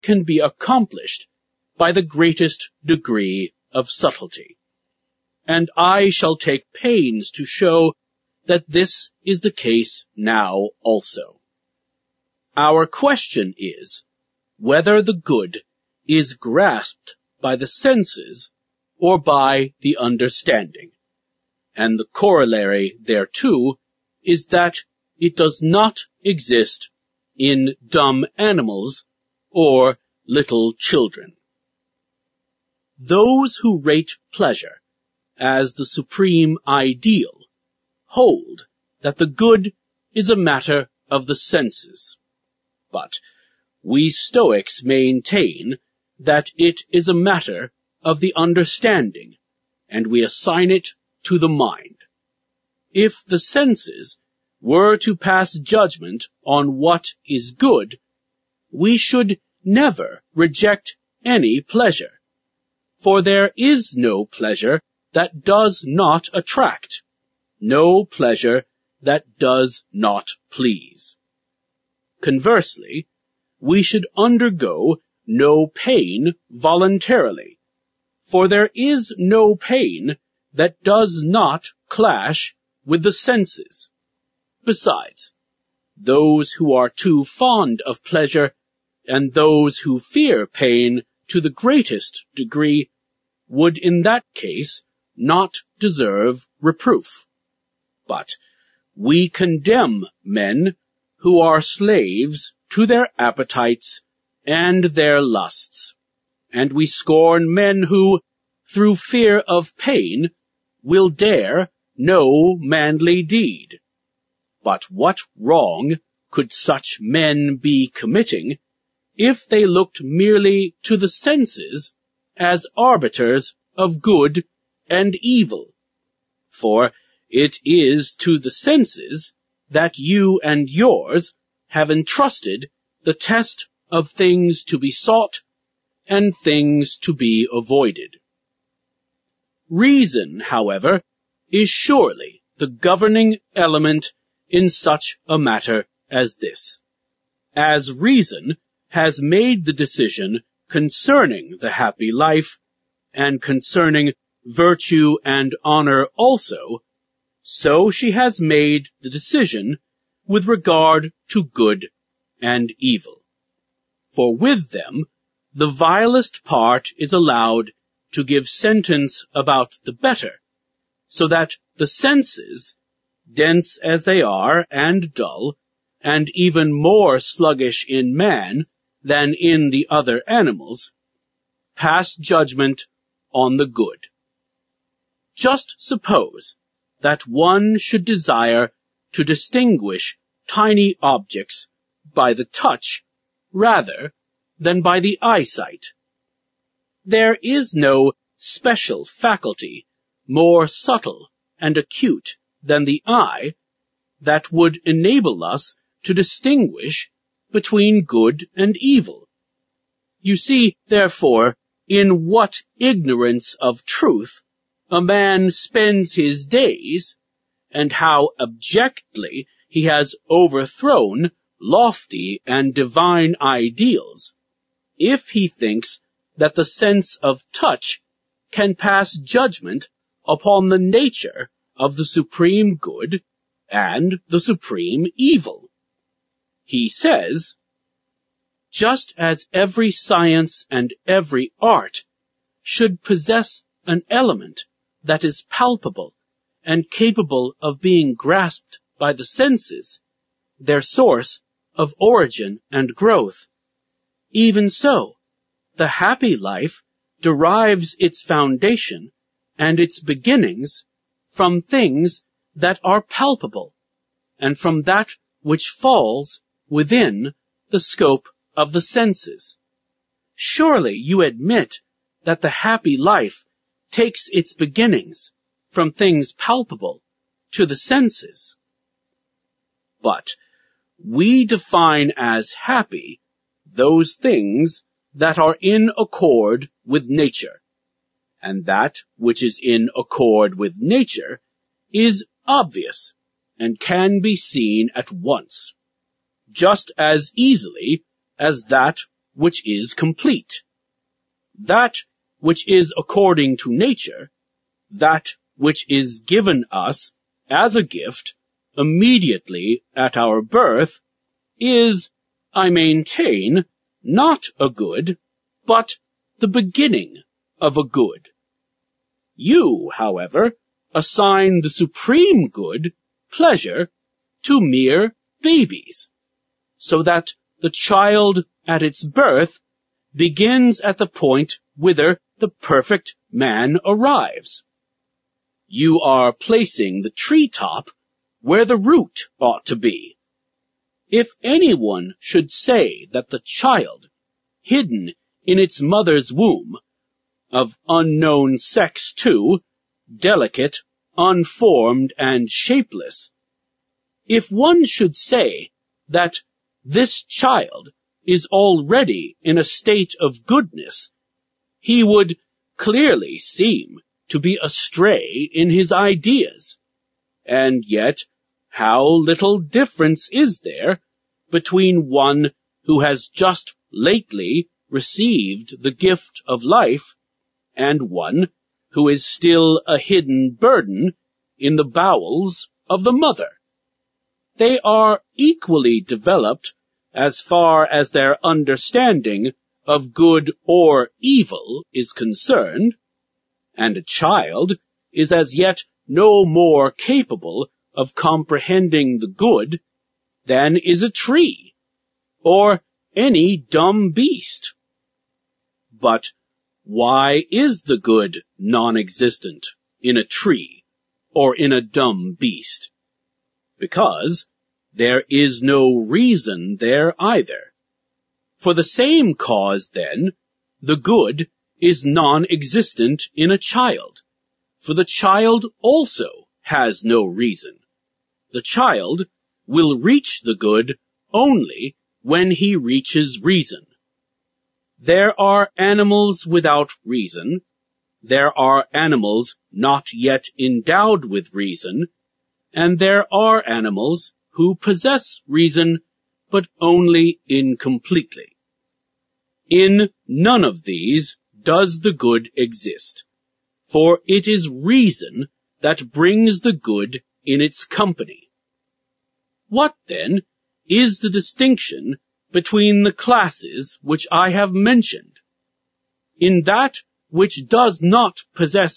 can be accomplished by the greatest degree of subtlety. And I shall take pains to show that this is the case now also. Our question is whether the good is grasped by the senses or by the understanding, and the corollary thereto is that it does not exist in dumb animals or little children. Those who rate pleasure as the supreme ideal hold that the good is a matter of the senses, but we Stoics maintain that it is a matter of the understanding, and we assign it to the mind. If the senses were to pass judgment on what is good, we should never reject any pleasure, for there is no pleasure that does not attract, no pleasure that does not please. Conversely, we should undergo no pain voluntarily, for there is no pain that does not clash with the senses. Besides, those who are too fond of pleasure and those who fear pain to the greatest degree would in that case not deserve reproof. But we condemn men who are slaves to their appetites and their lusts, and we scorn men who, through fear of pain, will dare no manly deed. But what wrong could such men be committing if they looked merely to the senses as arbiters of good and evil? For it is to the senses that you and yours have entrusted the test of things to be sought and things to be avoided. Reason, however, is surely the governing element in such a matter as this, as reason has made the decision concerning the happy life and concerning virtue and honor also, so she has made the decision with regard to good and evil. For with them, the vilest part is allowed to give sentence about the better, so that the senses, dense as they are and dull, and even more sluggish in man than in the other animals, pass judgment on the good. Just suppose that one should desire to distinguish tiny objects by the touch rather than by the eyesight. There is no special faculty more subtle and acute than the eye that would enable us to distinguish between good and evil. You see, therefore, in what ignorance of truth a man spends his days, and how abjectly he has overthrown lofty and divine ideals, if he thinks that the sense of touch can pass judgment upon the nature of the supreme good and the supreme evil. He says, just as every science and every art should possess an element that is palpable and capable of being grasped by the senses, their source of origin and growth, even so, the happy life derives its foundation and its beginnings from things that are palpable, and from that which falls within the scope of the senses. Surely you admit that the happy life takes its beginnings from things palpable to the senses. But we define as happy those things that are in accord with nature, and that which is in accord with nature is obvious and can be seen at once, just as easily as that which is complete. That which is according to nature, that which is given us as a gift immediately at our birth, is, I maintain, not a good, but the beginning of a good. You, however, assign the supreme good, pleasure, to mere babies, so that the child at its birth begins at the point whither the perfect man arrives. You are placing the treetop where the root ought to be. If anyone should say that the child, hidden in its mother's womb, of unknown sex too, delicate, unformed, and shapeless, if one should say that this child is already in a state of goodness, he would clearly seem to be astray in his ideas. And yet, how little difference is there between one who has just lately received the gift of life and one who is still a hidden burden in the bowels of the mother. They are equally developed as far as their understanding of good or evil is concerned, and a child is as yet no more capable of comprehending the good than is a tree, or any dumb beast. But why is the good non-existent in a tree or in a dumb beast? Because there is no reason there either. For the same cause, then, the good is non-existent in a child, for the child also has no reason. The child will reach the good only when he reaches reason. There are animals without reason. There are animals not yet endowed with reason, and there are animals who possess reason, but only incompletely. In none of these does the good exist, for it is reason that brings the good in its company. What, then, is the distinction between the classes which I have mentioned? In that which does not possess